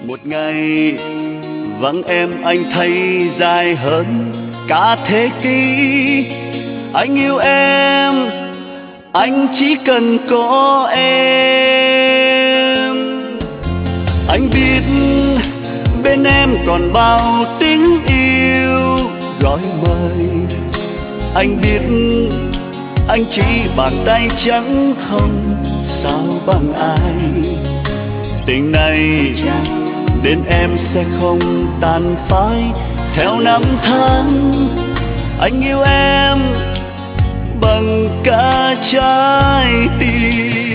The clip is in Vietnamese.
Một ngày vắng em anh thấy dài hơn cả thế kỷ. Anh yêu em, anh chỉ cần có em. Anh biết bên em còn bao tiếng yêu gọi mời. Anh biết anh chỉ bàn tay trắng không sao bằng ai. Tình này đến em sẽ không tàn phai theo năm tháng. Anh yêu em bằng cả trái tim.